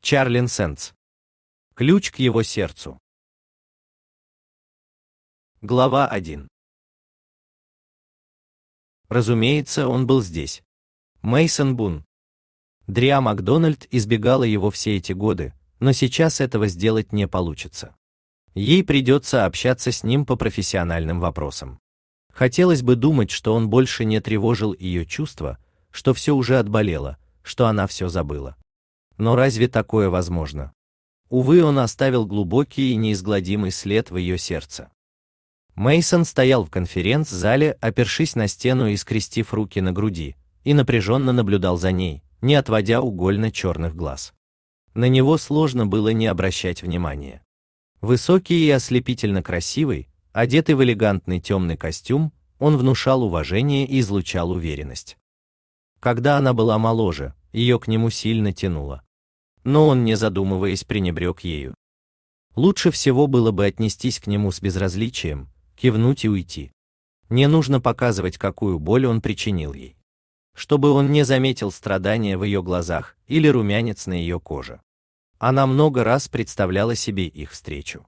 Чарлин Сэндс. Ключ к его сердцу. Глава 1. Разумеется, он был здесь. Мейсон Бун. Дриа Макдональд избегала его все эти годы, но сейчас этого сделать не получится. Ей придется общаться с ним по профессиональным вопросам. Хотелось бы думать, что он больше не тревожил ее чувства, что все уже отболело, что она все забыла. Но разве такое возможно? Увы, он оставил глубокий и неизгладимый след в ее сердце. Мейсон стоял в конференц-зале, опершись на стену и скрестив руки на груди, и напряженно наблюдал за ней, не отводя угольно-черных глаз. На него сложно было не обращать внимания. Высокий и ослепительно красивый, одетый в элегантный темный костюм, он внушал уважение и излучал уверенность. Когда она была моложе, ее к нему сильно тянуло. Но он, не задумываясь, пренебрег ею. Лучше всего было бы отнестись к нему с безразличием, кивнуть и уйти. Не нужно показывать, какую боль он причинил ей. Чтобы он не заметил страдания в ее глазах или румянец на ее коже. Она много раз представляла себе их встречу.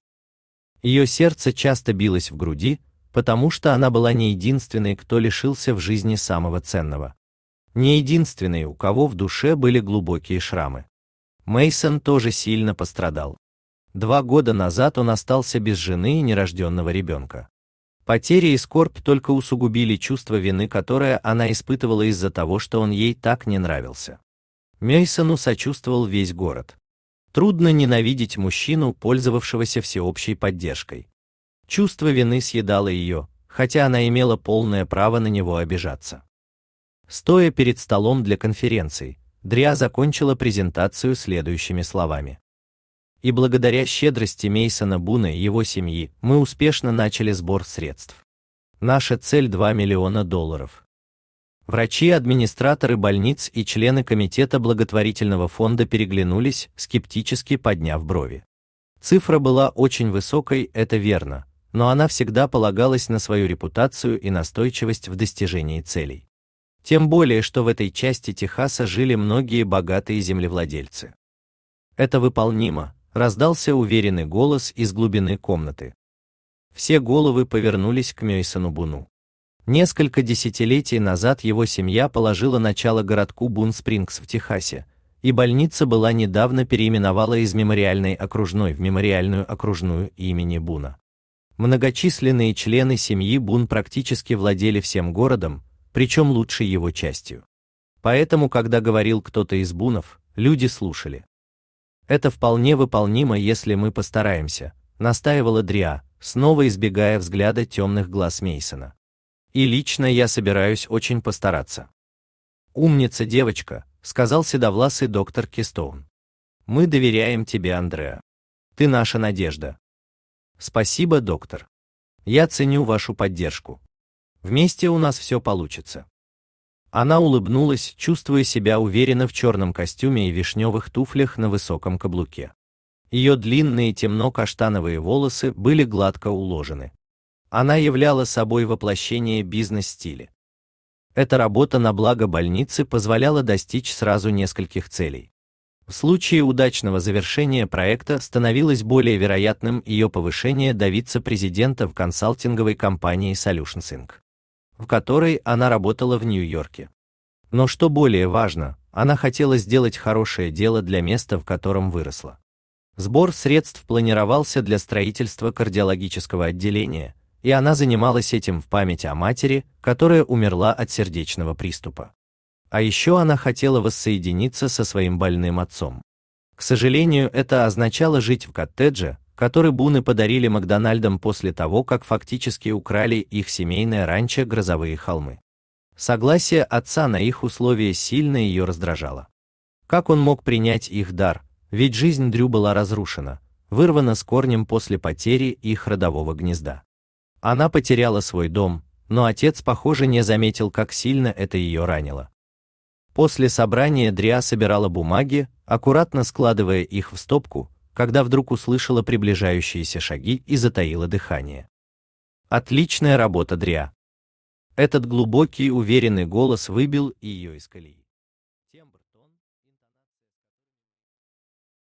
Ее сердце часто билось в груди, потому что она была не единственной, кто лишился в жизни самого ценного. Не единственной, у кого в душе были глубокие шрамы. Мейсон тоже сильно пострадал. 2 года назад он остался без жены и нерожденного ребенка. Потери и скорбь только усугубили чувство вины, которое она испытывала из-за того, что он ей так не нравился. Мейсону сочувствовал весь город. Трудно ненавидеть мужчину, пользовавшегося всеобщей поддержкой. Чувство вины съедало ее, хотя она имела полное право на него обижаться. Стоя перед столом для конференций, Дриа закончила презентацию следующими словами. И благодаря щедрости Мейсона Буна и его семьи мы успешно начали сбор средств. Наша цель $2 миллиона. Врачи, администраторы больниц и члены комитета благотворительного фонда переглянулись, скептически подняв брови. Цифра была очень высокой, это верно, но она всегда полагалась на свою репутацию и настойчивость в достижении целей. Тем более, что в этой части Техаса жили многие богатые землевладельцы. Это выполнимо, раздался уверенный голос из глубины комнаты. Все головы повернулись к Мейсону Буну. Несколько десятилетий назад его семья положила начало городку Бун-Спрингс в Техасе, и больница была недавно переименована из Мемориальной окружной в Мемориальную окружную имени Буна. Многочисленные члены семьи Бун практически владели всем городом, причем лучшей его частью. Поэтому, когда говорил кто-то из Бунов, люди слушали. Это вполне выполнимо, если мы постараемся, настаивала Дриа, снова избегая взгляда темных глаз Мейсона. И лично я собираюсь очень постараться. Умница, девочка, сказал седовласый доктор Кистоун. Мы доверяем тебе, Андреа. Ты наша надежда. Спасибо, доктор. Я ценю вашу поддержку. Вместе у нас все получится. Она улыбнулась, чувствуя себя уверенно в черном костюме и вишневых туфлях на высоком каблуке. Ее длинные темно-каштановые волосы были гладко уложены. Она являла собой воплощение бизнес-стиля. Эта работа на благо больницы позволяла достичь сразу нескольких целей. В случае удачного завершения проекта становилось более вероятным ее повышение до вице-президента в консалтинговой компании Solutions Inc., в которой она работала в Нью-Йорке. Но что более важно, она хотела сделать хорошее дело для места, в котором выросла. Сбор средств планировался для строительства кардиологического отделения, и она занималась этим в память о матери, которая умерла от сердечного приступа. А еще она хотела воссоединиться со своим больным отцом. К сожалению, это означало жить в коттедже, который Буны подарили Макдональдам после того, как фактически украли их семейное ранчо «Грозовые холмы». Согласие отца на их условия сильно ее раздражало. Как он мог принять их дар, ведь жизнь Дрю была разрушена, вырвана с корнем после потери их родового гнезда. Она потеряла свой дом, но отец, похоже, не заметил, как сильно это ее ранило. После собрания Дриа собирала бумаги, аккуратно складывая их в стопку, когда вдруг услышала приближающиеся шаги и затаила дыхание. Отличная работа, Дриа. Этот глубокий, уверенный голос выбил ее из колеи.